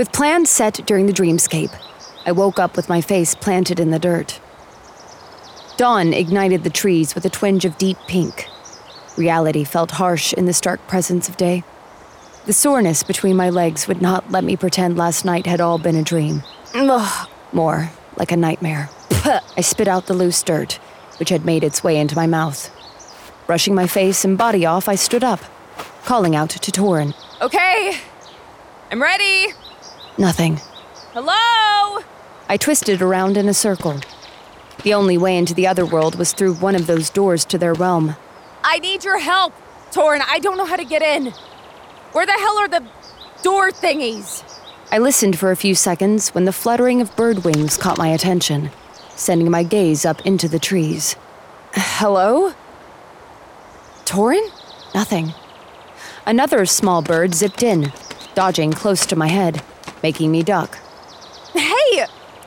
With plans set during the dreamscape, I woke up with my face planted in the dirt. Dawn ignited the trees with a twinge of deep pink. Reality felt harsh in the stark presence of day. The soreness between my legs would not let me pretend last night had all been a dream. Ugh, more like a nightmare. I spit out the loose dirt, which had made its way into my mouth. Brushing my face and body off, I stood up, calling out to Torin. Okay, I'm ready. Nothing. Hello? I twisted around in a circle. The only way into the other world was through one of those doors to their realm. I need your help, Torin. I don't know how to get in. Where the hell are the door thingies? I listened for a few seconds when the fluttering of bird wings caught my attention, sending my gaze up into the trees. Hello? Torin? Nothing. Another small bird zipped in, dodging close to my head, making me duck. Hey!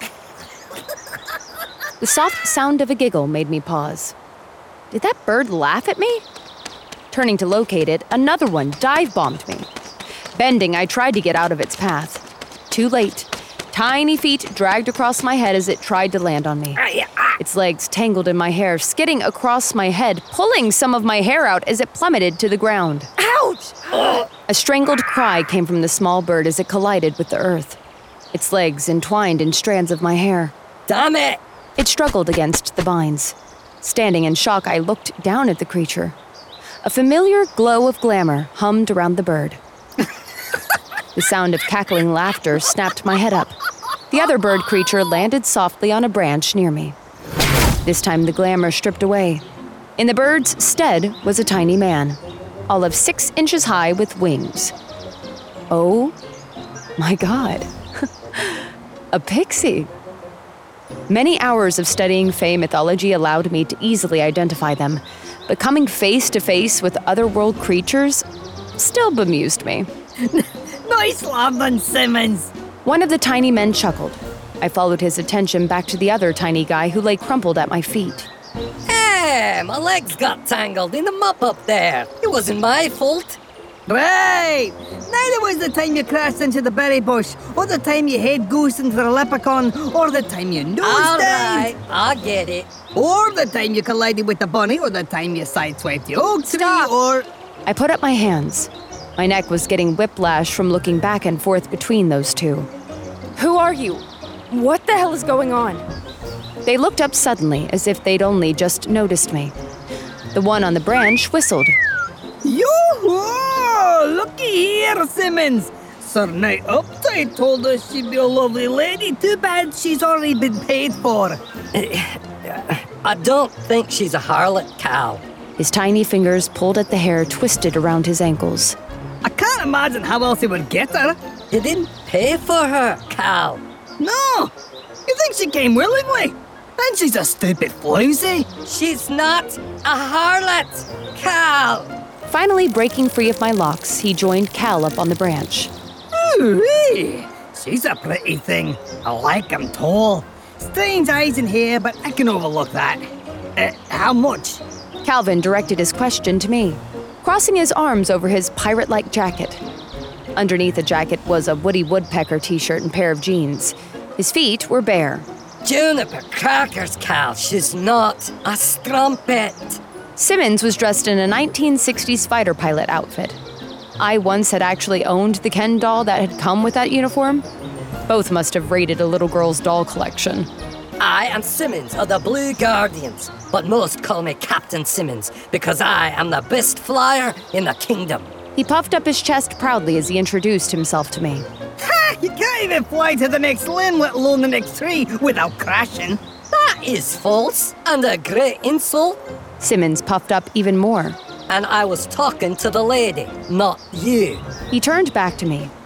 The soft sound of a giggle made me pause. Did that bird laugh at me? Turning to locate it, another one dive-bombed me. Bending, I tried to get out of its path. Too late. Tiny feet dragged across my head as it tried to land on me. Its legs tangled in my hair, skidding across my head, pulling some of my hair out as it plummeted to the ground. Ouch! A strangled cry came from the small bird as it collided with the earth. Its legs entwined in strands of my hair. Damn it! It struggled against the vines. Standing in shock, I looked down at the creature. A familiar glow of glamour hummed around the bird. The sound of cackling laughter snapped my head up. The other bird creature landed softly on a branch near me. This time the glamour stripped away. In the bird's stead was a tiny man, all of 6 inches high with wings. Oh my God. A pixie. Many hours of studying Fae mythology allowed me to easily identify them, but coming face to face with otherworld creatures still bemused me. Nice lovin', Simmons! One of the tiny men chuckled. I followed his attention back to the other tiny guy who lay crumpled at my feet. Hey, my legs got tangled in the mop up there. It wasn't my fault. Right! Neither was the time you crashed into the berry bush, or the time you head goose into the leprechaun, or the time you All nosedived, right, I get it. or the time you collided with the bunny, or the time you sideswiped the oak tree, Stop. or... I put up my hands. My neck was getting whiplash from looking back and forth between those two. Who are you? What the hell is going on? They looked up suddenly, as if they'd only just noticed me. The one on the branch whistled. Yoo-hoo! Looky here, Simmons! Sir Knight Uptide told us she'd be a lovely lady. Too bad she's already been paid for. I don't think she's a harlot, Cal. His tiny fingers pulled at the hair twisted around his ankles. I can't imagine how else he would get her. You didn't pay for her, Cal. No! You think she came willingly? Then she's a stupid floozy. She's not a harlot, Cal. Finally breaking free of my locks, he joined Cal up on the branch. Ooh-wee! She's a pretty thing. I like 'em tall. Strange eyes and hair, but I can overlook that. How much? Calvin directed his question to me, crossing his arms over his pirate-like jacket. Underneath the jacket was a Woody Woodpecker t-shirt and pair of jeans. His feet were bare. Juniper crackers, Cal. She's not a strumpet. Simmons was dressed in a 1960s fighter pilot outfit. I once had actually owned the Ken doll that had come with that uniform. Both must have raided a little girl's doll collection. I am Simmons of the Blue Guardians, but most call me Captain Simmons because I am the best flyer in the kingdom. He puffed up his chest proudly as he introduced himself to me. Ha! You can't even fly to the next limb, let alone the next tree, without crashing. That is false and a great insult. Simmons puffed up even more. And I was talking to the lady, not you. He turned back to me.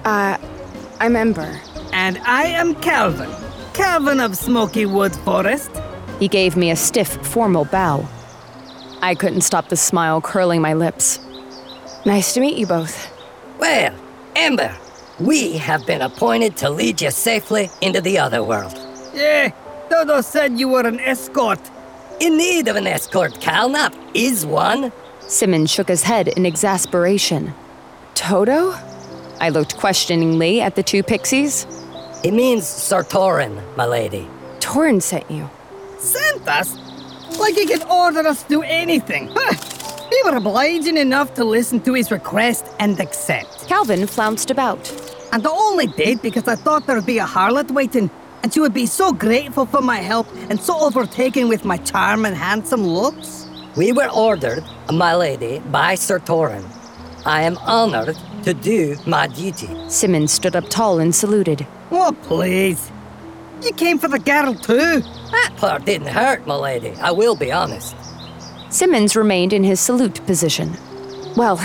I'm Ember. And I am Calvin. Calvin of Smoky Wood Forest. He gave me a stiff, formal bow. I couldn't stop the smile curling my lips. Nice to meet you both. Well, Ember, we have been appointed to lead you safely into the other world. Yeah, Dodo said you were an escort. In need of an escort, Cal, not is one. Simmons shook his head in exasperation. Toto? I looked questioningly at the two pixies. He means Sir Torin, my lady. Torin sent you. Sent us? Like he could order us to do anything. We were obliging enough to listen to his request and accept. Calvin flounced about. And I only did because I thought there'd be a harlot waiting, and she would be so grateful for my help and so overtaken with my charm and handsome looks. We were ordered, my lady, by Sir Torin. I am honored to do my duty. Simmons stood up tall and saluted. Oh, please. You came for the girl too. That part didn't hurt, my lady. I will be honest. Simmons remained in his salute position. Well,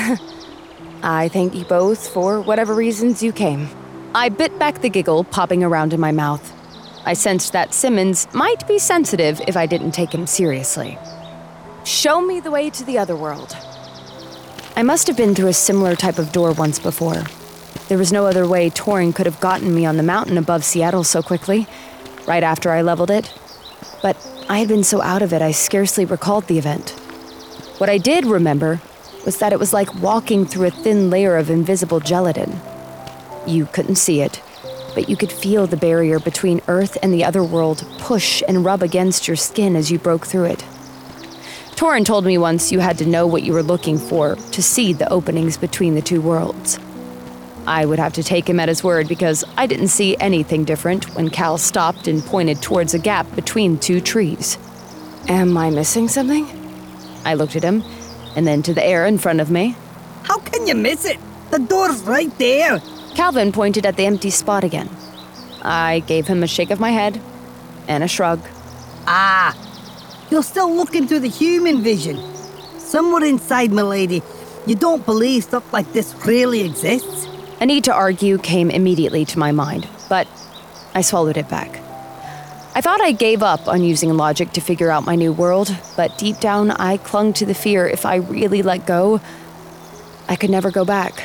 I thank you both for whatever reasons you came. I bit back the giggle popping around in my mouth. I sensed that Simmons might be sensitive if I didn't take him seriously. Show me the way to the other world. I must have been through a similar type of door once before. There was no other way Torin could have gotten me on the mountain above Seattle so quickly, right after I leveled it. But I had been so out of it I scarcely recalled the event. What I did remember was that it was like walking through a thin layer of invisible gelatin. You couldn't see it, but you could feel the barrier between Earth and the other world push and rub against your skin as you broke through it. Torin told me once you had to know what you were looking for to see the openings between the two worlds. I would have to take him at his word because I didn't see anything different when Cal stopped and pointed towards a gap between two trees. Am I missing something? I looked at him, and then to the air in front of me. How can you miss it? The door's right there. Calvin pointed at the empty spot again. I gave him a shake of my head and a shrug. Ah, you're still looking through the human vision. Somewhere inside, milady, you don't believe stuff like this really exists? A need to argue came immediately to my mind, but I swallowed it back. I thought I gave up on using logic to figure out my new world, but deep down I clung to the fear if I really let go, I could never go back.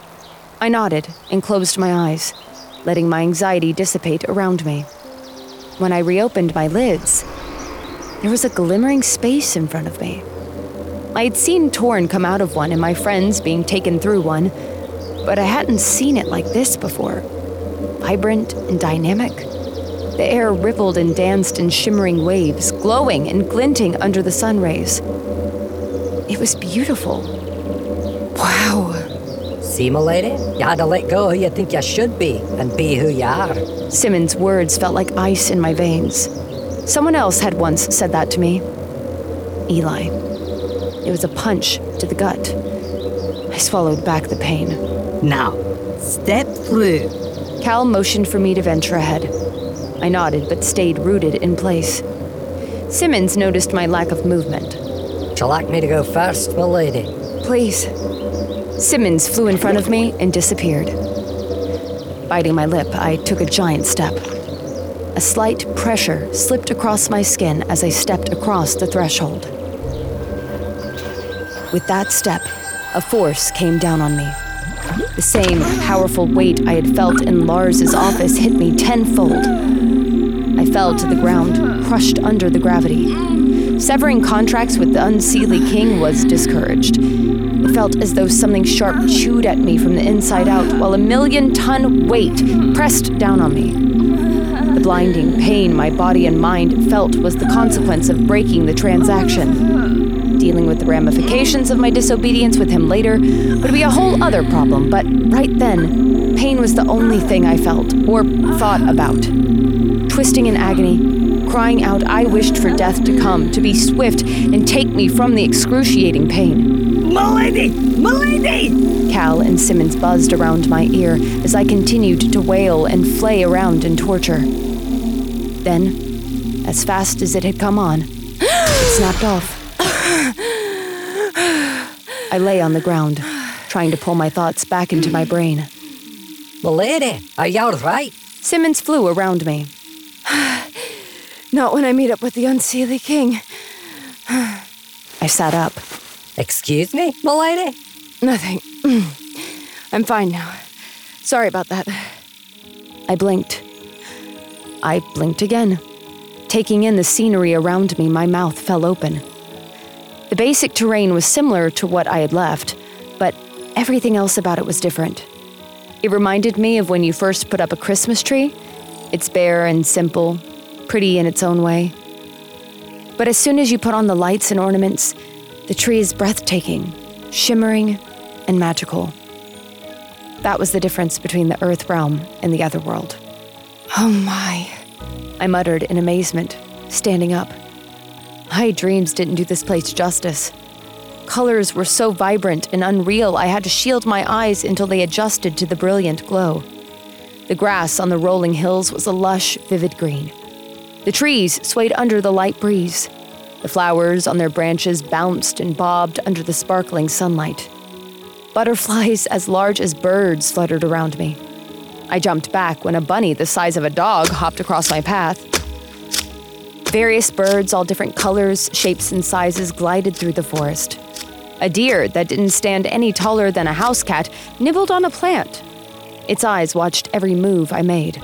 I nodded and closed my eyes, letting my anxiety dissipate around me. When I reopened my lids, there was a glimmering space in front of me. I had seen Torin come out of one and my friends being taken through one, but I hadn't seen it like this before. Vibrant and dynamic. The air rippled and danced in shimmering waves, glowing and glinting under the sun rays. It was beautiful. Wow. See, my lady? You had to let go who you think you should be and be who you are. Simmons' words felt like ice in my veins. Someone else had once said that to me. Eli. It was a punch to the gut. I swallowed back the pain. Now, step through. Cal motioned for me to venture ahead. I nodded but stayed rooted in place. Simmons noticed my lack of movement. Would you like me to go first, my lady? Please. Simmons flew in front of me and disappeared. Biting my lip, I took a giant step. A slight pressure slipped across my skin as I stepped across the threshold. With that step, a force came down on me. The same powerful weight I had felt in Lars's office hit me tenfold. I fell to the ground, crushed under the gravity. Severing contracts with the Unseelie King was discouraged. It felt as though something sharp chewed at me from the inside out while a 1,000,000-ton weight pressed down on me. The blinding pain my body and mind felt was the consequence of breaking the transaction. Dealing with the ramifications of my disobedience with him later would be a whole other problem, but right then, pain was the only thing I felt, or thought about. Twisting in agony, crying out I wished for death to come, to be swift and take me from the excruciating pain. Milady! Milady! Cal and Simmons buzzed around my ear as I continued to wail and flay around in torture. Then, as fast as it had come on, it snapped off. I lay on the ground, trying to pull my thoughts back into my brain. Milady, are you all right? Simmons flew around me. Not when I meet up with the Unseelie King. I sat up. Excuse me, milady? Nothing. I'm fine now. Sorry about that. I blinked. I blinked again. Taking in the scenery around me, my mouth fell open. The basic terrain was similar to what I had left, but everything else about it was different. It reminded me of when you first put up a Christmas tree. It's bare and simple, pretty in its own way. But as soon as you put on the lights and ornaments, the tree is breathtaking, shimmering, and magical. That was the difference between the Earth realm and the other world. Oh my, I muttered in amazement, standing up. My dreams didn't do this place justice. Colors were so vibrant and unreal, I had to shield my eyes until they adjusted to the brilliant glow. The grass on the rolling hills was a lush, vivid green. The trees swayed under the light breeze. The flowers on their branches bounced and bobbed under the sparkling sunlight. Butterflies as large as birds fluttered around me. I jumped back when a bunny the size of a dog hopped across my path. Various birds, all different colors, shapes, and sizes, glided through the forest. A deer that didn't stand any taller than a house cat nibbled on a plant. Its eyes watched every move I made.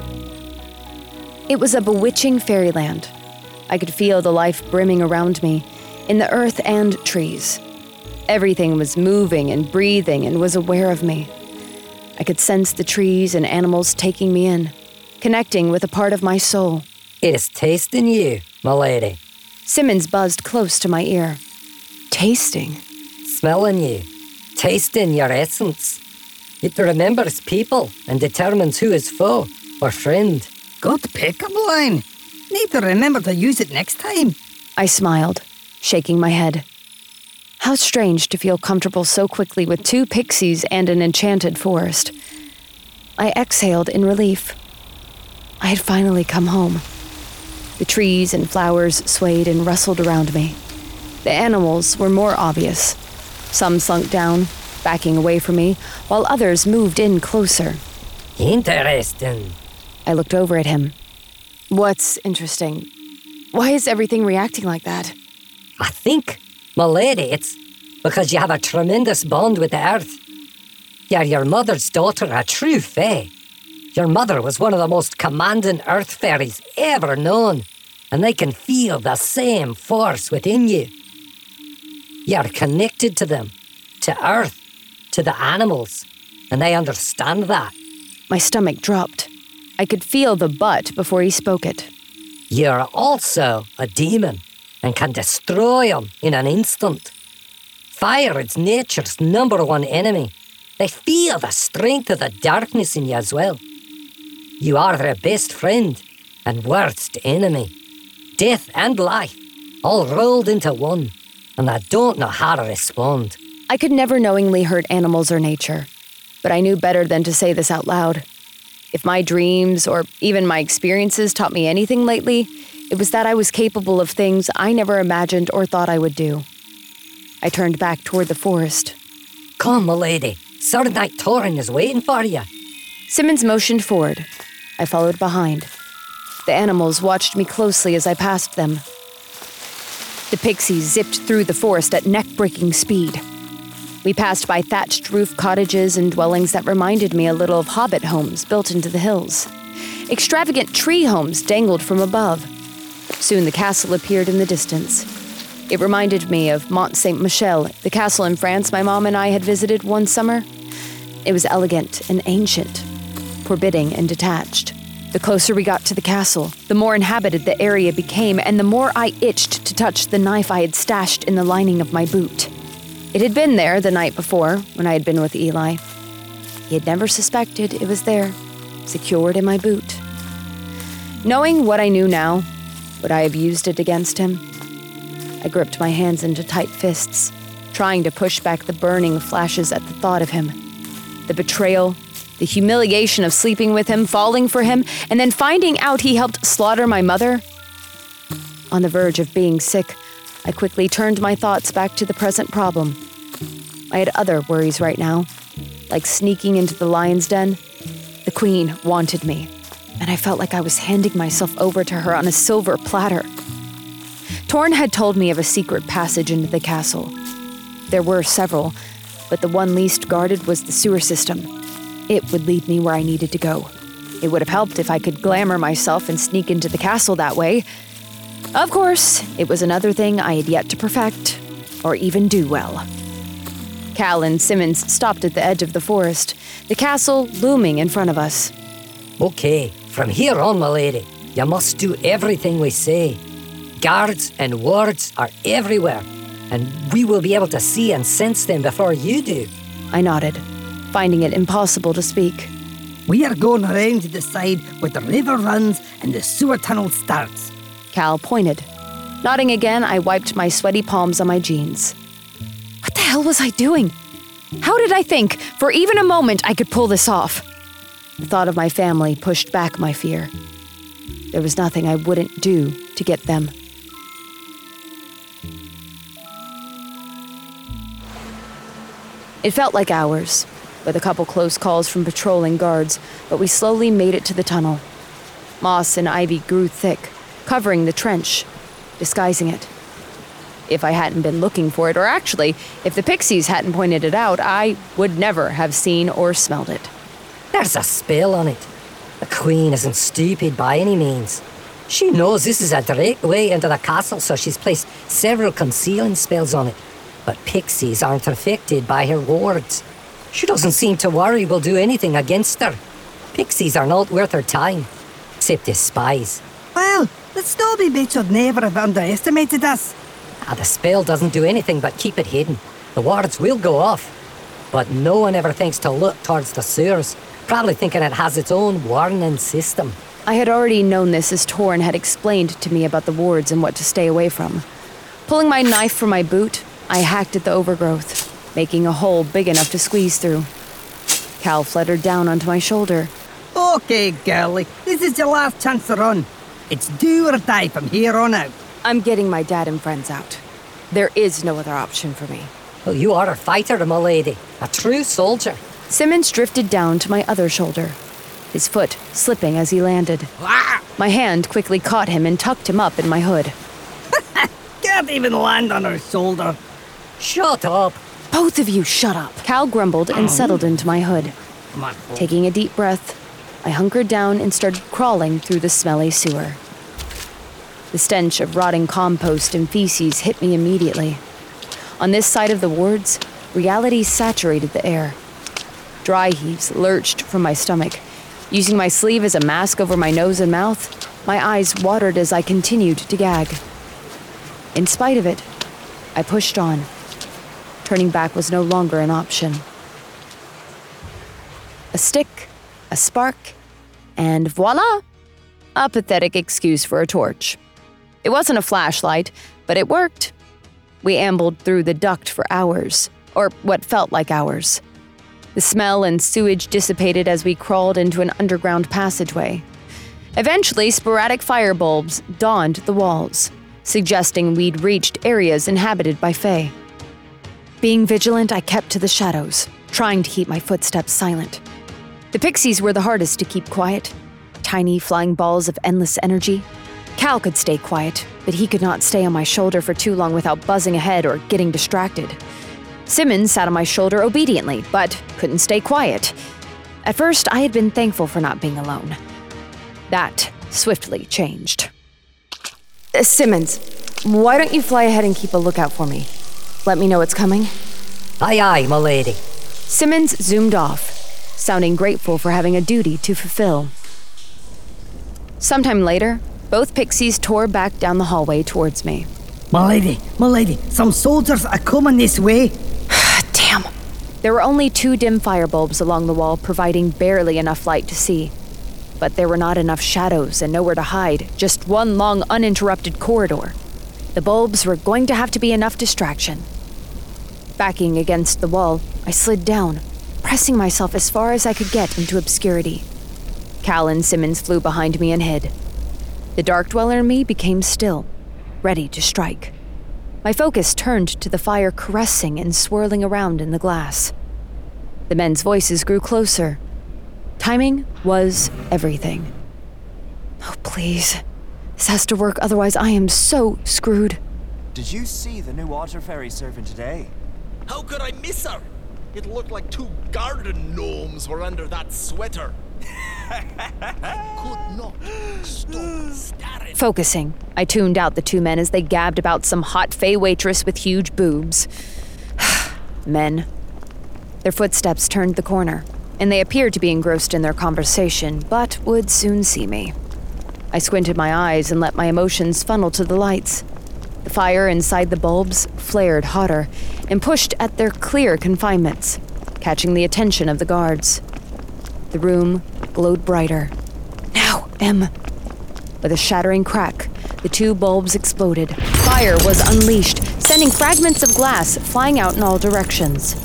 It was a bewitching fairyland. I could feel the life brimming around me, in the earth and trees. Everything was moving and breathing and was aware of me. I could sense the trees and animals taking me in, connecting with a part of my soul. It is tasting you, my lady. Simmons buzzed close to my ear. Tasting? Smelling you. Tasting your essence. It remembers people and determines who is foe or friend. Good pickup line. Need to remember to use it next time. I smiled, shaking my head. How strange to feel comfortable so quickly with 2 pixies and an enchanted forest. I exhaled in relief. I had finally come home. The trees and flowers swayed and rustled around me. The animals were more obvious. Some slunk down, backing away from me, while others moved in closer. Interesting. I looked over at him. What's interesting? Why is everything reacting like that? I think, my lady, it's because you have a tremendous bond with the earth. You're your mother's daughter, a true fae. Your mother was one of the most commanding earth fairies ever known, and they can feel the same force within you. You're connected to them, to earth, to the animals, and they understand that. My stomach dropped. I could feel the but before he spoke it. You're also a demon and can destroy them in an instant. Fire is nature's #1 enemy. They feel the strength of the darkness in you as well. You are their best friend and worst enemy. Death and life, all rolled into one, and I don't know how to respond. I could never knowingly hurt animals or nature, but I knew better than to say this out loud. If my dreams or even my experiences taught me anything lately, it was that I was capable of things I never imagined or thought I would do. I turned back toward the forest. Come, my lady. Sir Knight Torin is waiting for you. Simmons motioned forward. I followed behind. The animals watched me closely as I passed them. The pixies zipped through the forest at neck-breaking speed. We passed by thatched roof cottages and dwellings that reminded me a little of hobbit homes built into the hills. Extravagant tree homes dangled from above. Soon the castle appeared in the distance. It reminded me of Mont Saint-Michel, the castle in France my mom and I had visited one summer. It was elegant and ancient, forbidding and detached. The closer we got to the castle, the more inhabited the area became, and the more I itched to touch the knife I had stashed in the lining of my boot. It had been there the night before, when I had been with Eli. He had never suspected it was there, secured in my boot. Knowing what I knew now, would I have used it against him? I gripped my hands into tight fists, trying to push back the burning flashes at the thought of him. The betrayal, the humiliation of sleeping with him, falling for him, and then finding out he helped slaughter my mother. On the verge of being sick, I quickly turned my thoughts back to the present problem. I had other worries right now, like sneaking into the lion's den. The queen wanted me, and I felt like I was handing myself over to her on a silver platter. Torn had told me of a secret passage into the castle. There were several, but the one least guarded was the sewer system. It would lead me where I needed to go. It would have helped if I could glamour myself and sneak into the castle that way. Of course, it was another thing I had yet to perfect, or even do well. Cal and Simmons stopped at the edge of the forest, the castle looming in front of us. Okay, from here on, my lady, you must do everything we say. Guards and wards are everywhere, and we will be able to see and sense them before you do. I nodded, finding it impossible to speak. We are going around to decide where the river runs and the sewer tunnel starts. Cal pointed. Nodding again, I wiped my sweaty palms on my jeans. What the hell was I doing? How did I think, for even a moment, I could pull this off? The thought of my family pushed back my fear. There was nothing I wouldn't do to get them. It felt like hours, with a couple close calls from patrolling guards, but we slowly made it to the tunnel. Moss and ivy grew thick, covering the trench, disguising it. If I hadn't been looking for it, or actually, if the pixies hadn't pointed it out, I would never have seen or smelled it. There's a spell on it. The Queen isn't stupid by any means. She knows this is a direct way into the castle, so she's placed several concealing spells on it. But pixies aren't affected by her wards. She doesn't seem to worry we'll do anything against her. Pixies are not worth her time, except as spies. Well, the snobby bitch would never have underestimated us. The spell doesn't do anything but keep it hidden. The wards will go off, but no one ever thinks to look towards the sewers, probably thinking it has its own warning system. I had already known this as Torn had explained to me about the wards and what to stay away from. Pulling my knife from my boot, I hacked at the overgrowth, making a hole big enough to squeeze through. Cal fluttered down onto my shoulder. Okay, girlie, this is your last chance to run. It's do or die from here on out. I'm getting my dad and friends out. There is no other option for me. Well, you are a fighter, my lady. A true soldier. Simmons drifted down to my other shoulder, his foot slipping as he landed. My hand quickly caught him and tucked him up in my hood. Can't even land on her shoulder. Shut up. Both of you shut up. Cal grumbled and settled into my hood. Come on. Taking a deep breath, I hunkered down and started crawling through the smelly sewer. The stench of rotting compost and feces hit me immediately. On this side of the wards, reality saturated the air. Dry heaves lurched from my stomach. Using my sleeve as a mask over my nose and mouth, my eyes watered as I continued to gag. In spite of it, I pushed on. Turning back was no longer an option. A stick, a spark, and voila! A pathetic excuse for a torch. It wasn't a flashlight, but it worked. We ambled through the duct for hours, or what felt like hours. The smell and sewage dissipated as we crawled into an underground passageway. Eventually, sporadic fire bulbs dawned the walls, suggesting we'd reached areas inhabited by Fae. Being vigilant, I kept to the shadows, trying to keep my footsteps silent. The pixies were the hardest to keep quiet, tiny flying balls of endless energy. Cal could stay quiet, but he could not stay on my shoulder for too long without buzzing ahead or getting distracted. Simmons sat on my shoulder obediently, but couldn't stay quiet. At first, I had been thankful for not being alone. That swiftly changed. Simmons, why don't you fly ahead and keep a lookout for me? Let me know it's coming. Aye, aye, my lady. Simmons zoomed off, sounding grateful for having a duty to fulfill. Sometime later, both pixies tore back down the hallway towards me. My lady, some soldiers are coming this way. Damn. There were only 2 dim firebulbs along the wall, providing barely enough light to see. But there were not enough shadows and nowhere to hide, just one long, uninterrupted corridor. The bulbs were going to have to be enough distraction. Backing against the wall, I slid down, pressing myself as far as I could get into obscurity. Cal and Simmons flew behind me and hid. The dark dweller in me became still, ready to strike. My focus turned to the fire caressing and swirling around in the glass. The men's voices grew closer. Timing was everything. Oh, please. This has to work, otherwise I am so screwed. Did you see the new water ferry serving today? How could I miss her? It looked like 2 garden gnomes were under that sweater. I could not stop staring. Focusing, I tuned out the 2 men as they gabbed about some hot Fae waitress with huge boobs. Men, Their footsteps turned the corner, and they appeared to be engrossed in their conversation, but would soon see me. I squinted my eyes and let my emotions funnel to the lights. The fire inside the bulbs flared hotter and pushed at their clear confinements, catching the attention of the guards. The room glowed brighter. Now, Em. With a shattering crack, the 2 bulbs exploded. Fire was unleashed, sending fragments of glass flying out in all directions.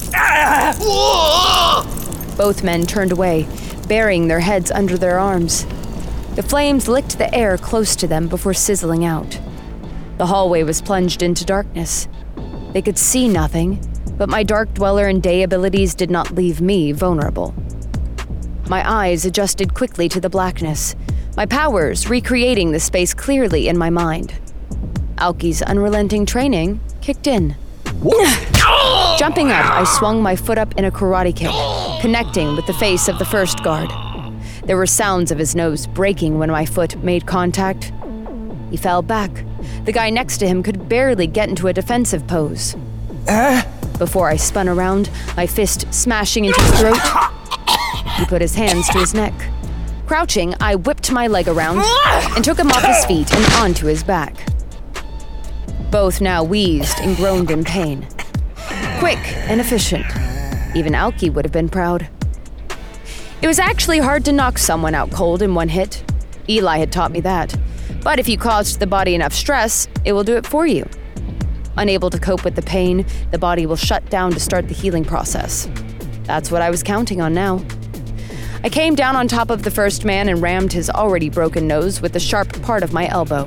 Both men turned away, burying their heads under their arms. The flames licked the air close to them before sizzling out. The hallway was plunged into darkness. They could see nothing, but my Dark Dweller and Day abilities did not leave me vulnerable. My eyes adjusted quickly to the blackness, my powers recreating the space clearly in my mind. Alki's unrelenting training kicked in. Jumping up, I swung my foot up in a karate kick, connecting with the face of the first guard. There were sounds of his nose breaking when my foot made contact. He fell back. The guy next to him could barely get into a defensive pose. Before I spun around, my fist smashing into his throat, he put his hands to his neck. Crouching, I whipped my leg around and took him off his feet and onto his back. Both now wheezed and groaned in pain. Quick and efficient. Even Alki would have been proud. It was actually hard to knock someone out cold in one hit. Eli had taught me that. But if you caused the body enough stress, it will do it for you. Unable to cope with the pain, the body will shut down to start the healing process. That's what I was counting on now. I came down on top of the first man and rammed his already broken nose with the sharp part of my elbow.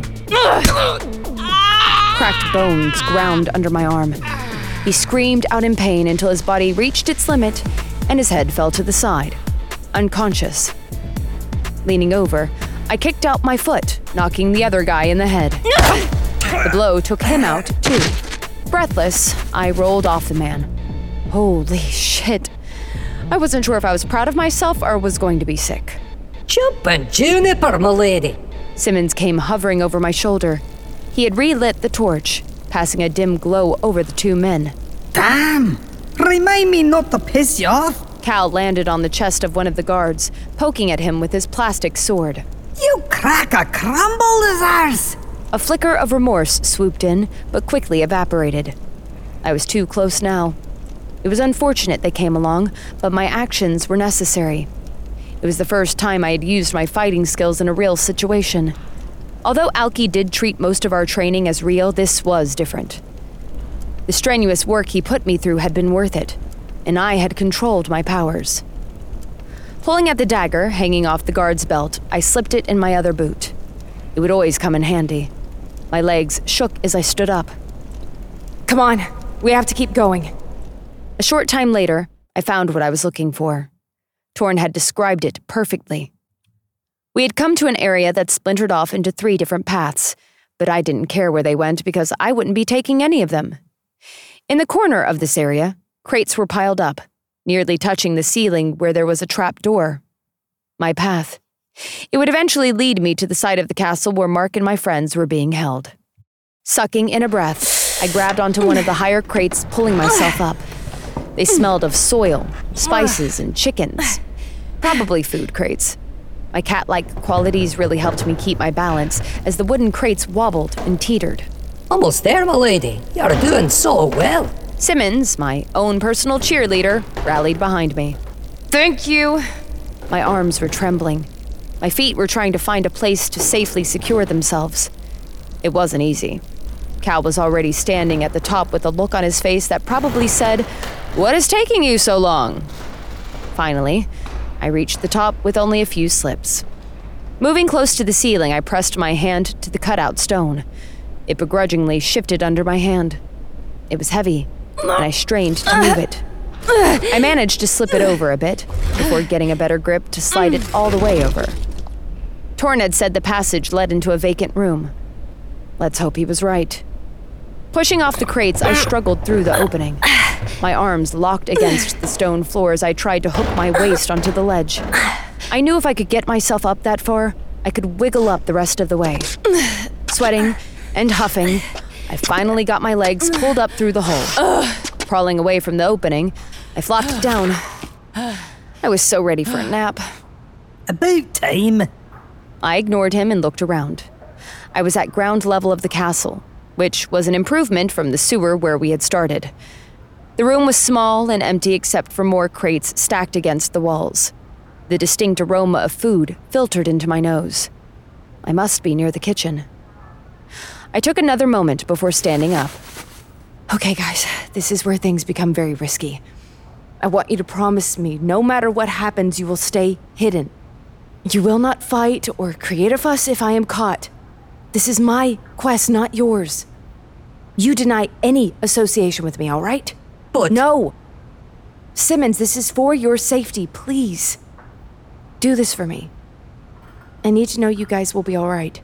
Cracked bones ground under my arm. He screamed out in pain until his body reached its limit and his head fell to the side, unconscious. Leaning over, I kicked out my foot, knocking the other guy in the head. The blow took him out, too. Breathless, I rolled off the man. Holy shit. I wasn't sure if I was proud of myself or was going to be sick. Jumpin' juniper, m'lady. Simmons came hovering over my shoulder. He had relit the torch, passing a dim glow over the 2 men. Damn! Remind me not to piss you off. Cal landed on the chest of one of the guards, poking at him with his plastic sword. You cracker crumble, lizards! A flicker of remorse swooped in, but quickly evaporated. I was too close now. It was unfortunate they came along, but my actions were necessary. It was the first time I had used my fighting skills in a real situation. Although Alki did treat most of our training as real, this was different. The strenuous work he put me through had been worth it, and I had controlled my powers. Pulling at the dagger hanging off the guard's belt, I slipped it in my other boot. It would always come in handy. My legs shook as I stood up. Come on, we have to keep going. A short time later, I found what I was looking for. Torn had described it perfectly. We had come to an area that splintered off into 3 different paths, but I didn't care where they went because I wouldn't be taking any of them. In the corner of this area, crates were piled up, nearly touching the ceiling where there was a trap door. My path. It would eventually lead me to the side of the castle where Mark and my friends were being held. Sucking in a breath, I grabbed onto one of the higher crates, pulling myself up. They smelled of soil, spices, and chickens. Probably food crates. My cat-like qualities really helped me keep my balance as the wooden crates wobbled and teetered. Almost there, m'lady. You're doing so well. Simmons, my own personal cheerleader, rallied behind me. Thank you. My arms were trembling. My feet were trying to find a place to safely secure themselves. It wasn't easy. Cal was already standing at the top with a look on his face that probably said, "What is taking you so long?" Finally, I reached the top with only a few slips. Moving close to the ceiling, I pressed my hand to the cutout stone. It begrudgingly shifted under my hand. It was heavy, and I strained to move it. I managed to slip it over a bit, before getting a better grip to slide it all the way over. Torn had said the passage led into a vacant room. Let's hope he was right. Pushing off the crates, I struggled through the opening. My arms locked against the stone floor as I tried to hook my waist onto the ledge. I knew if I could get myself up that far, I could wiggle up the rest of the way. Sweating and huffing, I finally got my legs pulled up through the hole. Crawling away from the opening, I flopped down. I was so ready for a nap. About time. I ignored him and looked around. I was at ground level of the castle, which was an improvement from the sewer where we had started. The room was small and empty except for more crates stacked against the walls. The distinct aroma of food filtered into my nose. I must be near the kitchen. I took another moment before standing up. Okay, guys, this is where things become very risky. I want you to promise me, no matter what happens, you will stay hidden. You will not fight or create a fuss if I am caught. This is my quest, not yours. You deny any association with me, all right? But... No! Simmons, this is for your safety, please. Do this for me. I need to know you guys will be all right.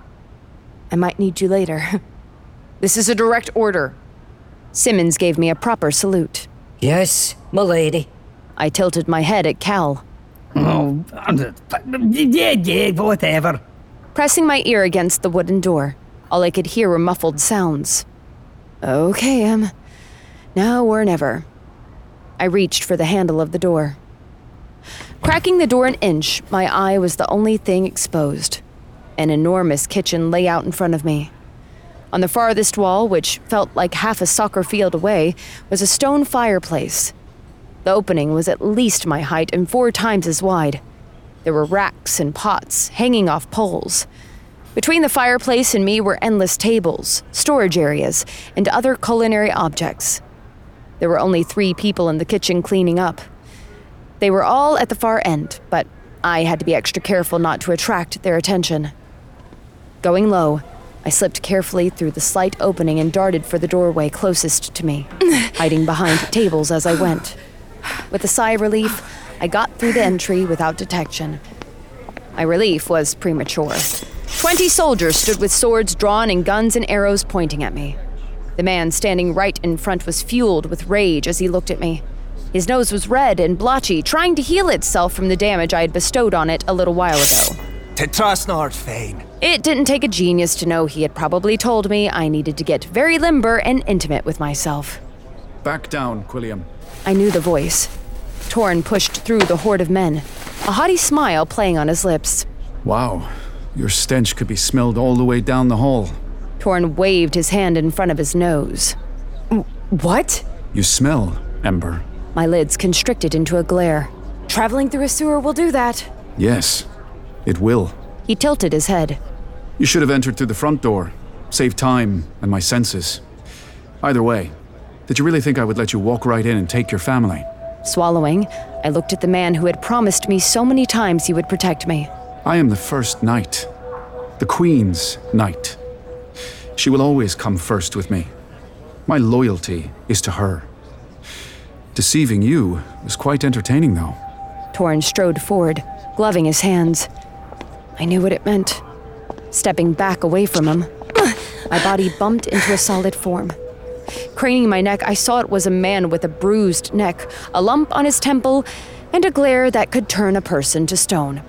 I might need you later. This is a direct order. Simmons gave me a proper salute. Yes, m'lady. I tilted my head at Cal. Oh, yeah, whatever. Pressing my ear against the wooden door, all I could hear were muffled sounds. Okay, now or never. I reached for the handle of the door. Cracking the door an inch, my eye was the only thing exposed. An enormous kitchen lay out in front of me. On the farthest wall, which felt like half a soccer field away, was a stone fireplace. The opening was at least my height and 4 times as wide. There were racks and pots hanging off poles. Between the fireplace and me were endless tables, storage areas, and other culinary objects. There were only 3 people in the kitchen cleaning up. They were all at the far end, but I had to be extra careful not to attract their attention. Going low, I slipped carefully through the slight opening and darted for the doorway closest to me, hiding behind tables as I went. With a sigh of relief, I got through the entry without detection. My relief was premature. 20 soldiers stood with swords drawn and guns and arrows pointing at me. The man standing right in front was fueled with rage as he looked at me. His nose was red and blotchy, trying to heal itself from the damage I had bestowed on it a little while ago. Tetrasnord Fane. It didn't take a genius to know he had probably told me I needed to get very limber and intimate with myself. Back down, Quilliam. I knew the voice. Torn pushed through the horde of men, a haughty smile playing on his lips. Wow, your stench could be smelled all the way down the hall. Torn waved his hand in front of his nose. What? You smell, Ember. My lids constricted into a glare. Traveling through a sewer will do that. Yes, it will. He tilted his head. You should have entered through the front door. Save time and my senses. Either way, did you really think I would let you walk right in and take your family? Swallowing, I looked at the man who had promised me so many times he would protect me. I am the first knight. The Queen's knight. She will always come first with me. My loyalty is to her. Deceiving you was quite entertaining, though. Torn strode forward, gloving his hands. I knew what it meant. Stepping back away from him, my body bumped into a solid form. Craning my neck, I saw it was a man with a bruised neck, a lump on his temple, and a glare that could turn a person to stone.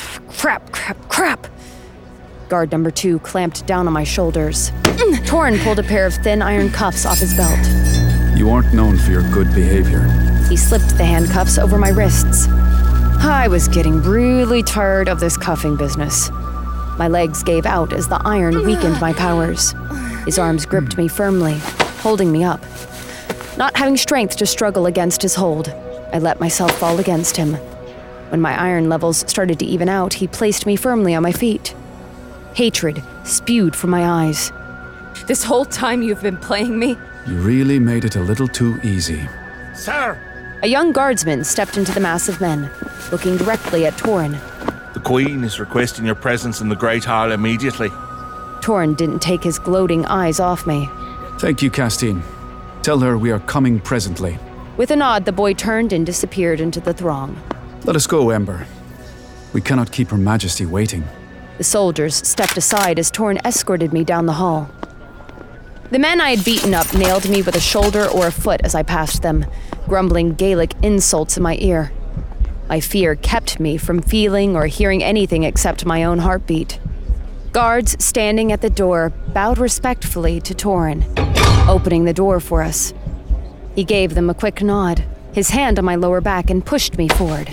Crap. Guard number 2 clamped down on my shoulders. Torn pulled a pair of thin iron cuffs off his belt. You aren't known for your good behavior. He slipped the handcuffs over my wrists. I was getting really tired of this cuffing business. My legs gave out as the iron weakened my powers. His arms gripped me firmly, holding me up. Not having strength to struggle against his hold, I let myself fall against him. When my iron levels started to even out, he placed me firmly on my feet. Hatred spewed from my eyes. This whole time you've been playing me? You really made it a little too easy. Sir! A young guardsman stepped into the mass of men, looking directly at Torn. The Queen is requesting your presence in the Great Hall immediately. Torn didn't take his gloating eyes off me. Thank you, Castine. Tell her we are coming presently. With a nod, the boy turned and disappeared into the throng. Let us go, Ember. We cannot keep Her Majesty waiting. The soldiers stepped aside as Torn escorted me down the hall. The men I had beaten up nailed me with a shoulder or a foot as I passed them, grumbling Gaelic insults in my ear. My fear kept me from feeling or hearing anything except my own heartbeat. Guards standing at the door bowed respectfully to Torn, opening the door for us. He gave them a quick nod, his hand on my lower back, and pushed me forward.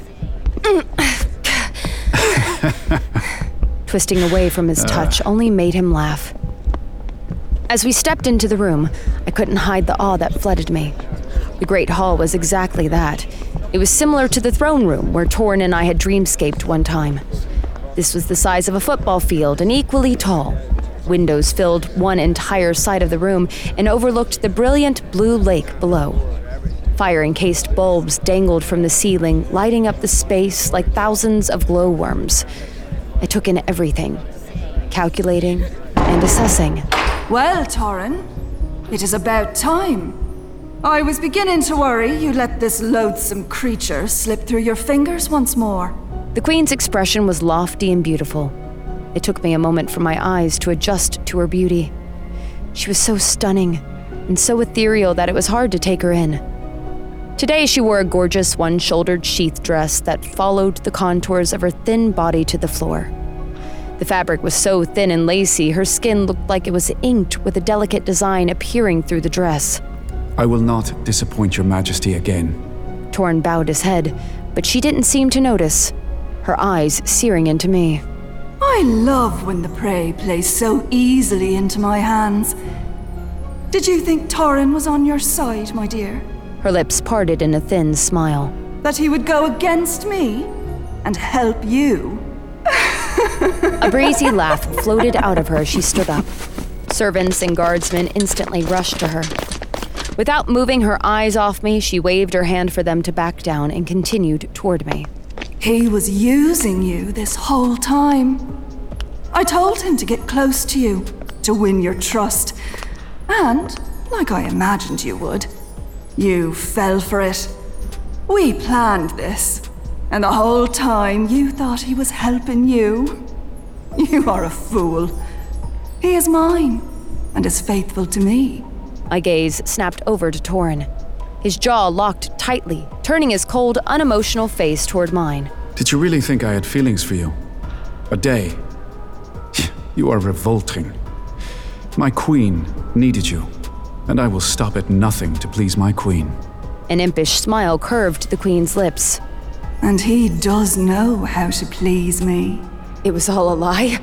Twisting away from his touch only made him laugh. As we stepped into the room, I couldn't hide the awe that flooded me. The Great Hall was exactly that. It was similar to the throne room where Torin and I had dreamscaped one time. This was the size of a football field and equally tall. Windows filled one entire side of the room and overlooked the brilliant blue lake below. Fire-encased bulbs dangled from the ceiling, lighting up the space like thousands of glowworms. I took in everything, calculating and assessing. Well, Torin, it is about time. I was beginning to worry you let this loathsome creature slip through your fingers once more. The Queen's expression was lofty and beautiful. It took me a moment for my eyes to adjust to her beauty. She was so stunning and so ethereal that it was hard to take her in. Today she wore a gorgeous one-shouldered sheath dress that followed the contours of her thin body to the floor. The fabric was so thin and lacy, her skin looked like it was inked with a delicate design appearing through the dress. I will not disappoint your majesty again. Torin bowed his head, but she didn't seem to notice, her eyes searing into me. I love when the prey plays so easily into my hands. Did you think Torin was on your side, my dear? Her lips parted in a thin smile. That he would go against me and help you? A breezy laugh floated out of her as she stood up. Servants and guardsmen instantly rushed to her. Without moving her eyes off me, she waved her hand for them to back down and continued toward me. He was using you this whole time. I told him to get close to you, to win your trust. And, like I imagined you would, you fell for it. We planned this, and the whole time you thought he was helping you. You are a fool. He is mine, and is faithful to me. My gaze snapped over to Torin. His jaw locked tightly, turning his cold, unemotional face toward mine. Did you really think I had feelings for you? A day? You are revolting. My queen needed you, and I will stop at nothing to please my queen. An impish smile curved the Queen's lips. And he does know how to please me. It was all a lie?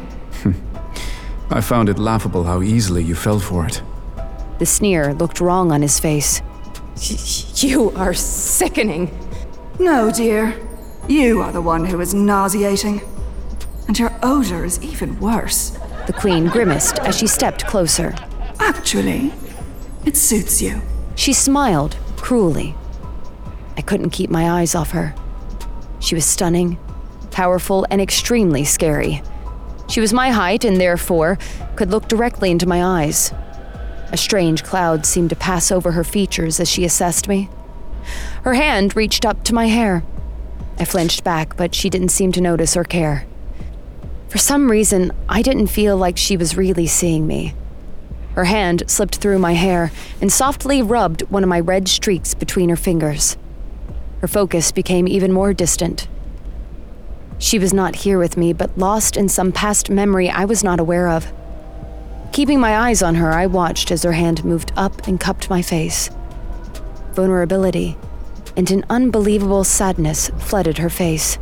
I found it laughable how easily you fell for it. The sneer looked wrong on his face. You are sickening. No, dear. You are the one who is nauseating. And your odor is even worse. The Queen grimaced as she stepped closer. Actually, it suits you. She smiled cruelly. I couldn't keep my eyes off her. She was stunning, powerful, and extremely scary. She was my height and therefore could look directly into my eyes. A strange cloud seemed to pass over her features as she assessed me. Her hand reached up to my hair. I flinched back, but she didn't seem to notice or care. For some reason, I didn't feel like she was really seeing me. Her hand slipped through my hair and softly rubbed one of my red streaks between her fingers. Her focus became even more distant. She was not here with me, but lost in some past memory I was not aware of. Keeping my eyes on her, I watched as her hand moved up and cupped my face. Vulnerability and an unbelievable sadness flooded her face.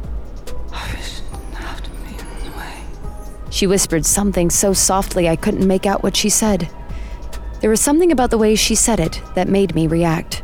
She whispered something so softly I couldn't make out what she said. There was something about the way she said it that made me react.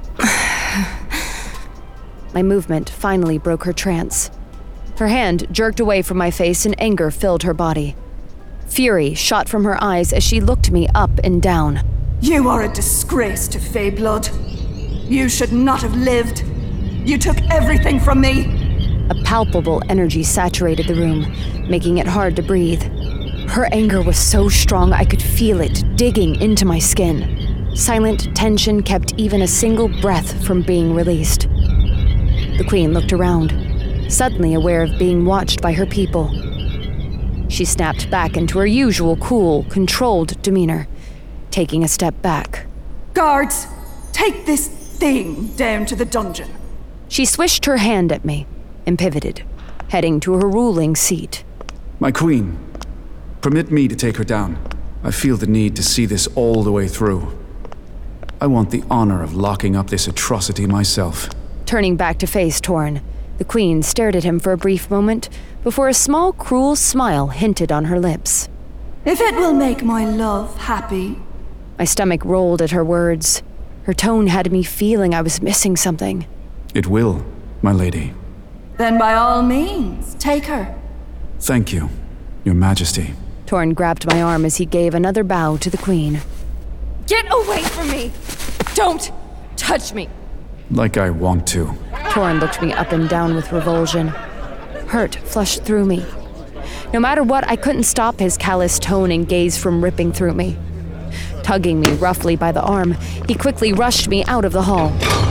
My movement finally broke her trance. Her hand jerked away from my face and anger filled her body. Fury shot from her eyes as she looked me up and down. You are a disgrace to Feyblood. You should not have lived. You took everything from me. A palpable energy saturated the room, making it hard to breathe. Her anger was so strong I could feel it digging into my skin. Silent tension kept even a single breath from being released. The Queen looked around, suddenly aware of being watched by her people. She snapped back into her usual cool, controlled demeanor, taking a step back. Guards, take this thing down to the dungeon. She swished her hand at me and pivoted, heading to her ruling seat. My queen, permit me to take her down. I feel the need to see this all the way through. I want the honor of locking up this atrocity myself. Turning back to face Torrin, the queen stared at him for a brief moment before a small, cruel smile hinted on her lips. If it will make my love happy. My stomach rolled at her words. Her tone had me feeling I was missing something. It will, my lady. Then by all means, take her. Thank you, Your Majesty. Torrin grabbed my arm as he gave another bow to the queen. Get away from me! Don't touch me! Like I want to. Torrin looked me up and down with revulsion. Hurt flushed through me. No matter what, I couldn't stop his callous tone and gaze from ripping through me. Tugging me roughly by the arm, he quickly rushed me out of the hall.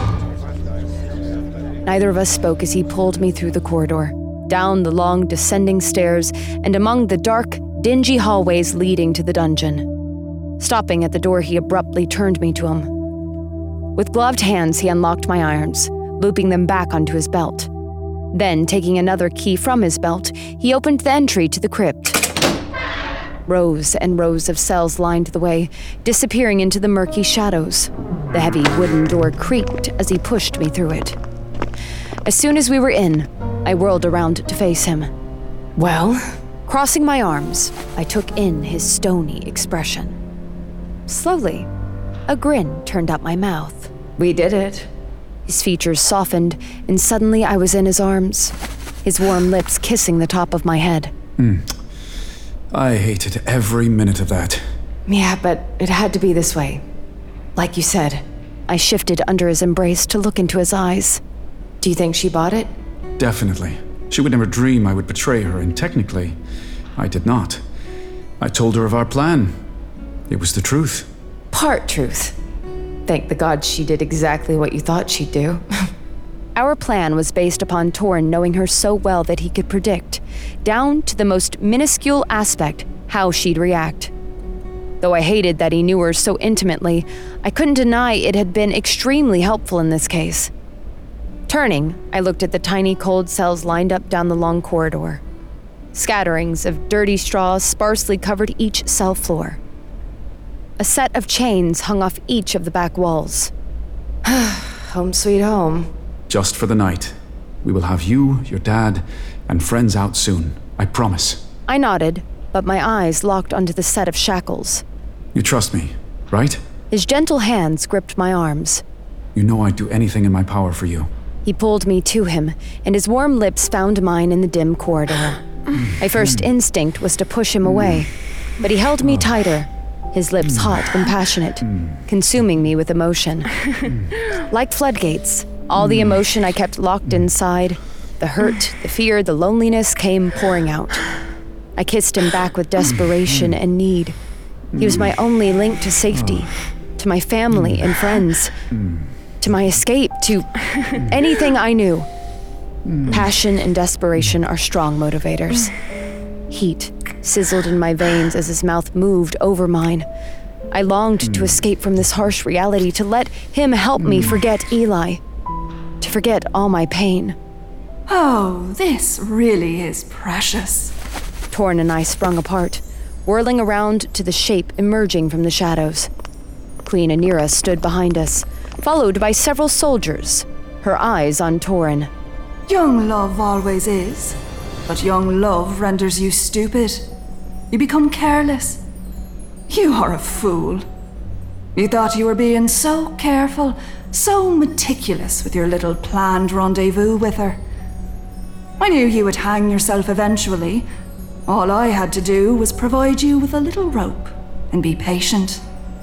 Neither of us spoke as he pulled me through the corridor, down the long descending stairs, and among the dark, dingy hallways leading to the dungeon. Stopping at the door, he abruptly turned me to him. With gloved hands, he unlocked my irons, looping them back onto his belt. Then, taking another key from his belt, he opened the entry to the crypt. Rows and rows of cells lined the way, disappearing into the murky shadows. The heavy wooden door creaked as he pushed me through it. As soon as we were in, I whirled around to face him. Well? Crossing my arms, I took in his stony expression. Slowly, a grin turned up my mouth. We did it. His features softened, and suddenly I was in his arms, his warm lips kissing the top of my head. I hated every minute of that. Yeah, but it had to be this way. Like you said. I shifted under his embrace to look into his eyes. Do you think she bought it? Definitely. She would never dream I would betray her, and technically, I did not. I told her of our plan. It was the truth. Part truth. Thank the gods she did exactly what you thought she'd do. Our plan was based upon Torrin knowing her so well that he could predict, down to the most minuscule aspect, how she'd react. Though I hated that he knew her so intimately, I couldn't deny it had been extremely helpful in this case. Turning, I looked at the tiny cold cells lined up down the long corridor. Scatterings of dirty straw sparsely covered each cell floor. A set of chains hung off each of the back walls. Home sweet home. Just for the night. We will have you, your dad, and friends out soon. I promise. I nodded, but my eyes locked onto the set of shackles. You trust me, right? His gentle hands gripped my arms. You know I'd do anything in my power for you. He pulled me to him, and his warm lips found mine in the dim corridor. My first instinct was to push him away, but he held me tighter, his lips hot and passionate, consuming me with emotion. Like floodgates, all the emotion I kept locked inside, the hurt, the fear, the loneliness came pouring out. I kissed him back with desperation and need. He was my only link to safety, to my family and friends, to my escape, to anything I knew. Passion and desperation are strong motivators. Heat sizzled in my veins as his mouth moved over mine. I longed to escape from this harsh reality, to let him help me forget Eli, to forget all my pain. Oh, this really is precious. Torrin and I sprung apart, whirling around to the shape emerging from the shadows. Queen Anira stood behind us, followed by several soldiers, her eyes on Torrin. Young love always is, but young love renders you stupid. You become careless. You are a fool. You thought you were being so careful, so meticulous with your little planned rendezvous with her. I knew you would hang yourself eventually. All I had to do was provide you with a little rope and be patient.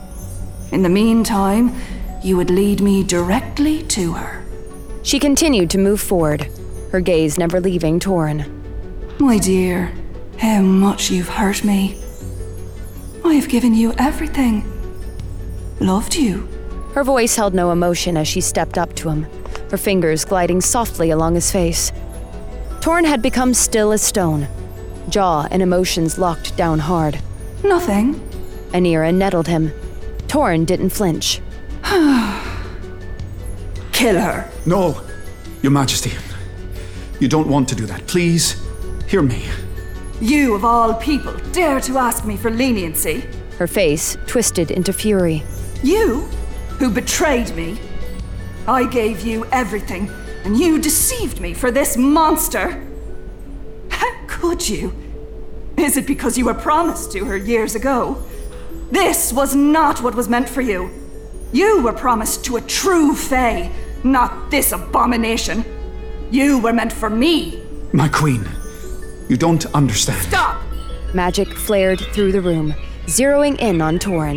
In the meantime, you would lead me directly to her. She continued to move forward, her gaze never leaving Torrin. My dear, how much you've hurt me. I have given you everything. Loved you. Her voice held no emotion as she stepped up to him, her fingers gliding softly along his face. Torrin had become still as stone, jaw and emotions locked down hard. Nothing. Anira nettled him. Torrin didn't flinch. Kill her. No, Your Majesty. You don't want to do that. Please, hear me. You, of all people, dare to ask me for leniency? Her face twisted into fury. You? who betrayed me. I gave you everything, and you deceived me for this monster. How could you? Is it because you were promised to her years ago? This was not what was meant for you. You were promised to a true fae, not this abomination. You were meant for me. My queen, you don't understand. Stop! Magic flared through the room, zeroing in on Torin.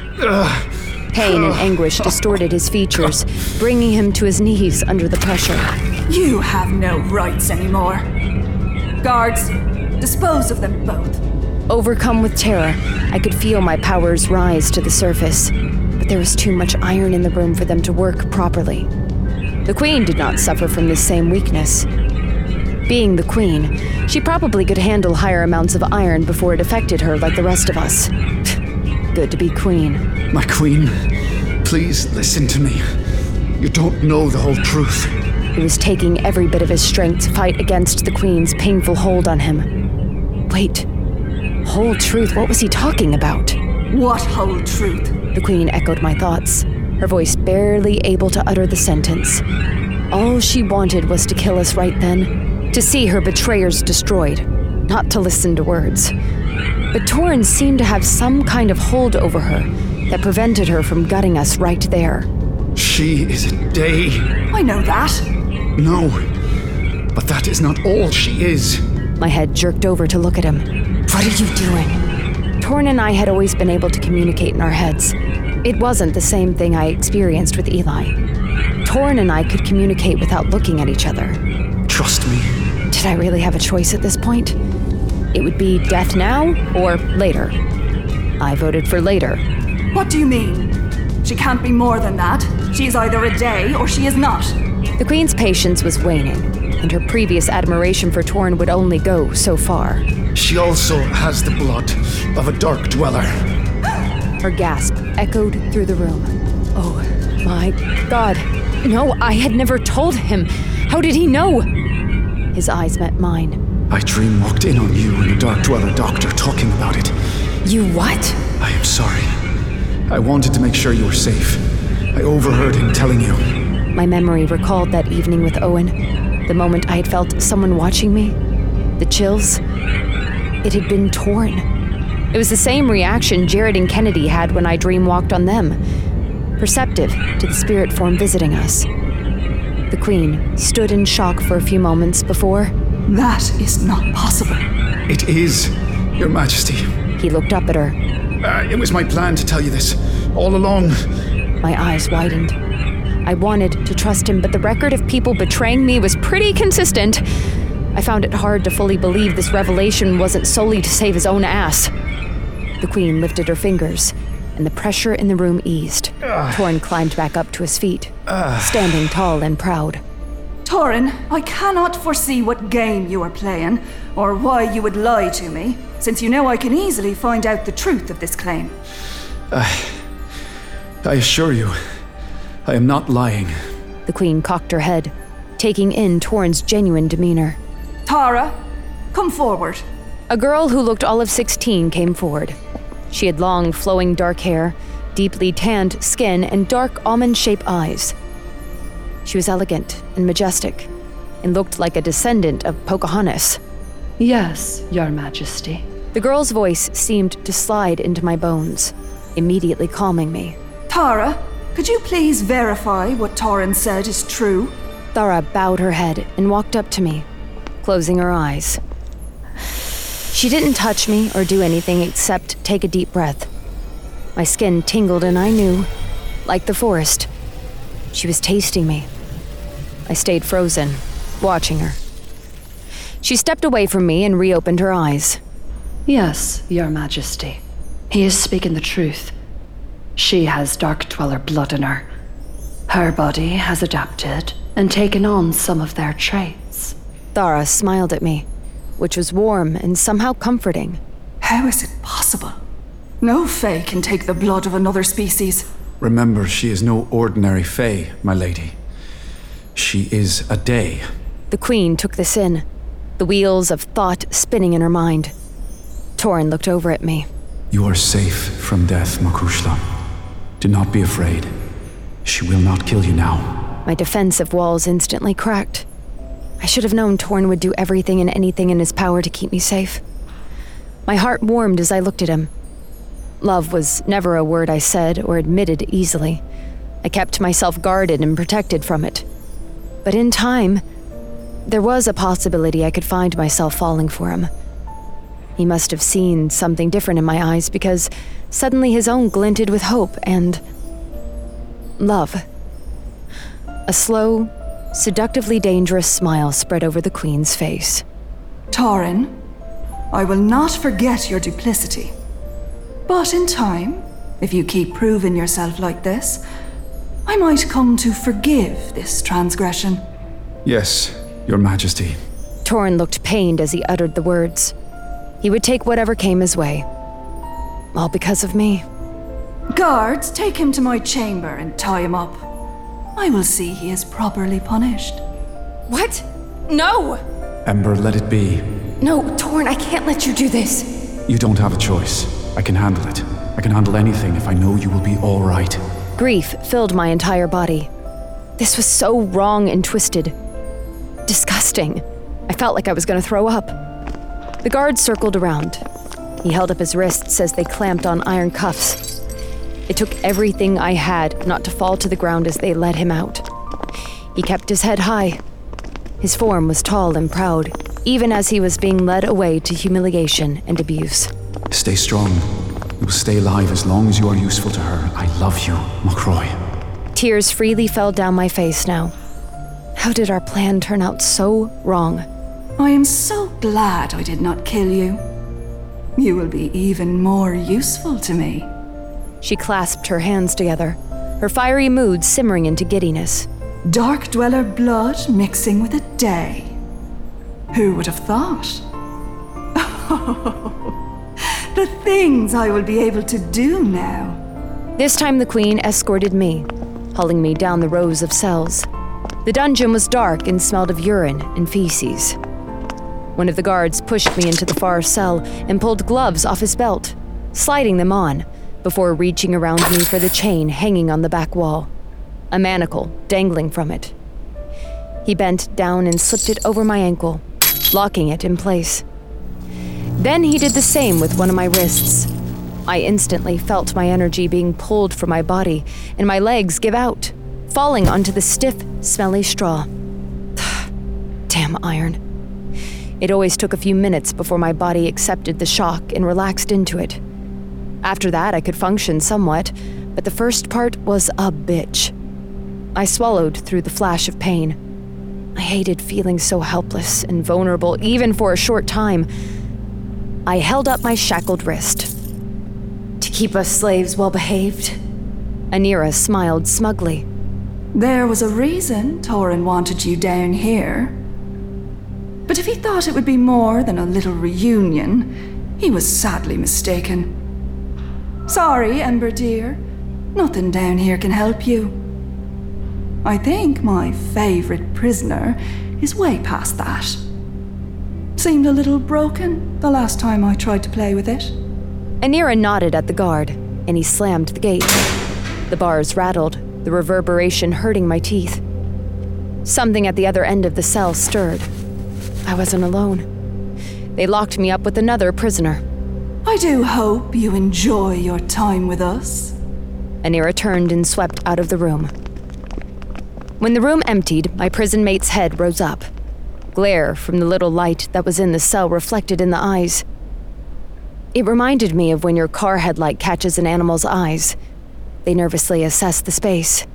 Pain and anguish distorted his features, bringing him to his knees under the pressure. You have no rights anymore. Guards, dispose of them both. Overcome with terror, I could feel my powers rise to the surface, but there was too much iron in the room for them to work properly. The queen did not suffer from this same weakness. Being the queen, she probably could handle higher amounts of iron before it affected her like the rest of us. Good to be queen. My queen, please listen to me. You don't know the whole truth. It was taking every bit of his strength to fight against the queen's painful hold on him. Wait, whole truth, what was he talking about? What whole truth? The queen echoed my thoughts, her voice barely able to utter the sentence. All she wanted was to kill us right then. To see her betrayers destroyed, not to listen to words. But Torin seemed to have some kind of hold over her that prevented her from gutting us right there. She is a Dae. I know that. No, but that is not all she is. My head jerked over to look at him. What are you doing? Torin and I had always been able to communicate in our heads. It wasn't the same thing I experienced with Eli. Torin and I could communicate without looking at each other. Trust me. Did I really have a choice at this point? It would be death now or later. I voted for later. What do you mean? She can't be more than that. She is either a Dae or she is not. The queen's patience was waning, and her previous admiration for Torin would only go so far. She also has the blood of a dark dweller. Her gasp echoed through the room. Oh my God. No, I had never told him. How did he know? His eyes met mine. I dream walked in on you and the Dark Dweller doctor talking about it. You what? I am sorry. I wanted to make sure you were safe. I overheard him telling you. My memory recalled that evening with Owen, the moment I had felt someone watching me, the chills. It had been Torin. It was the same reaction Jared and Kennedy had when I dream walked on them, perceptive to the spirit form visiting us. The queen stood in shock for a few moments before... That is not possible. It is, Your Majesty. He looked up at her. It was my plan to tell you this, all along. My eyes widened. I wanted to trust him, but the record of people betraying me was pretty consistent. I found it hard to fully believe this revelation wasn't solely to save his own ass. The queen lifted her fingers, and the pressure in the room eased. Torin climbed back up to his feet, standing tall and proud. Torin, I cannot foresee what game you are playing, or why you would lie to me, since you know I can easily find out the truth of this claim. I assure you, I am not lying. The queen cocked her head, taking in Torin's genuine demeanor. Tara, come forward. A girl who looked all of 16 came forward. She had long, flowing dark hair, deeply tanned skin, and dark almond-shaped eyes. She was elegant and majestic, and looked like a descendant of Pocahontas. Yes, Your Majesty. The girl's voice seemed to slide into my bones, immediately calming me. Tara, could you please verify what Torin said is true? Thara bowed her head and walked up to me, closing her eyes. She didn't touch me or do anything except take a deep breath. My skin tingled and I knew, like the forest, she was tasting me. I stayed frozen, watching her. She stepped away from me and reopened her eyes. Yes, Your Majesty. He is speaking the truth. She has Dark Dweller blood in her. Her body has adapted and taken on some of their traits. Thara smiled at me, which was warm and somehow comforting. How is it possible? No fae can take the blood of another species. Remember, she is no ordinary fae, my lady. She is a Dae. The queen took this in, the wheels of thought spinning in her mind. Torin looked over at me. You are safe from death, Makushla. Do not be afraid. She will not kill you now. My defensive walls instantly cracked. I should have known Torn would do everything and anything in his power to keep me safe. My heart warmed as I looked at him. Love was never a word I said or admitted easily. I kept myself guarded and protected from it. But in time, there was a possibility I could find myself falling for him. He must have seen something different in my eyes because suddenly his own glinted with hope and love. A slow, seductively dangerous smile spread over the Queen's face. Torin, I will not forget your duplicity. But in time, if you keep proving yourself like this, I might come to forgive this transgression. Yes, Your Majesty. Torn looked pained as he uttered the words. He would take whatever came his way. All because of me. Guards, take him to my chamber and tie him up. I will see he is properly punished. What? No! Ember, let it be. No, Torn, I can't let you do this. You don't have a choice. I can handle it. I can handle anything if I know you will be all right. Grief filled my entire body. This was so wrong and twisted. Disgusting. I felt like I was going to throw up. The guard circled around. He held up his wrists as they clamped on iron cuffs. It took everything I had not to fall to the ground as they led him out. He kept his head high. His form was tall and proud, even as he was being led away to humiliation and abuse. Stay strong. You will stay alive as long as you are useful to her. I love you, McCroy. Tears freely fell down my face now. How did our plan turn out so wrong? I am so glad I did not kill you. You will be even more useful to me. She clasped her hands together, her fiery mood simmering into giddiness. Dark Dweller blood mixing with a day. Who would have thought? The things I will be able to do now. This time the Queen escorted me, hauling me down the rows of cells. The dungeon was dark and smelled of urine and feces. One of the guards pushed me into the far cell and pulled gloves off his belt, sliding them on, before reaching around me for the chain hanging on the back wall, a manacle dangling from it. He bent down and slipped it over my ankle, locking it in place. Then he did the same with one of my wrists. I instantly felt my energy being pulled from my body and my legs give out, falling onto the stiff, smelly straw. Damn iron. It always took a few minutes before my body accepted the shock and relaxed into it. After that, I could function somewhat, but the first part was a bitch. I swallowed through the flash of pain. I hated feeling so helpless and vulnerable, even for a short time. I held up my shackled wrist. To keep us slaves well behaved? Anira smiled smugly. There was a reason Torin wanted you down here. But if he thought it would be more than a little reunion, he was sadly mistaken. Sorry, Ember dear. Nothing down here can help you. I think my favorite prisoner is way past that. Seemed a little broken the last time I tried to play with it. Anira nodded at the guard, and he slammed the gate. The bars rattled, the reverberation hurting my teeth. Something at the other end of the cell stirred. I wasn't alone. They locked me up with another prisoner. I do hope you enjoy your time with us. Anira turned and swept out of the room. When the room emptied, my prison mate's head rose up. Glare from the little light that was in the cell reflected in the eyes. It reminded me of when your car headlight catches an animal's eyes. They nervously assess the space.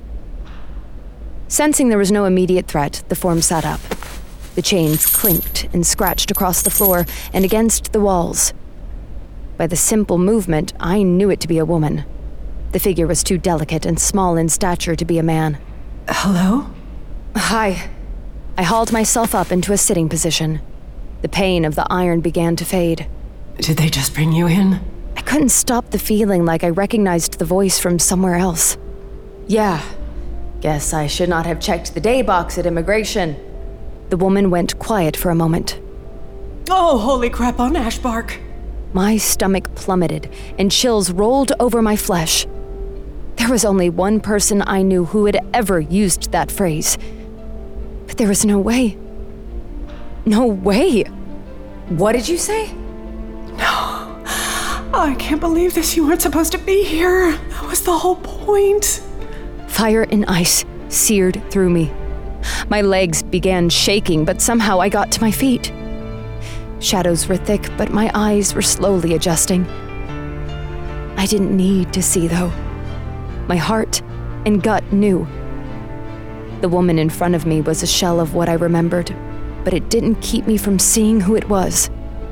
Sensing there was no immediate threat, the form sat up. The chains clinked and scratched across the floor and against the walls. By the simple movement, I knew it to be a woman. The figure was too delicate and small in stature to be a man. Hello? Hi. I hauled myself up into a sitting position. The pain of the iron began to fade. Did they just bring you in? I couldn't stop the feeling like I recognized the voice from somewhere else. Yeah. Guess I should not have checked the day box at immigration. The woman went quiet for a moment. Oh, holy crap on Ashbark. My stomach plummeted, and chills rolled over my flesh. There was only one person I knew who had ever used that phrase. But there was no way. No way! What did you say? No. I can't believe this. You weren't supposed to be here. That was the whole point. Fire and ice seared through me. My legs began shaking, but somehow I got to my feet. Shadows were thick, but my eyes were slowly adjusting. I didn't need to see, though. My heart and gut knew. The woman in front of me was a shell of what I remembered, but it didn't keep me from seeing who it was.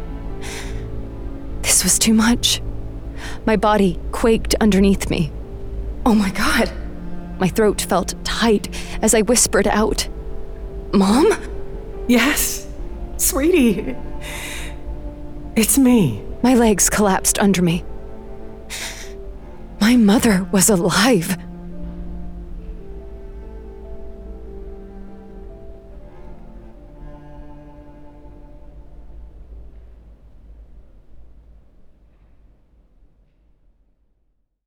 This was too much. My body quaked underneath me. Oh my God! My throat felt tight as I whispered out, "Mom?" Yes, sweetie. It's me. My legs collapsed under me. My mother was alive.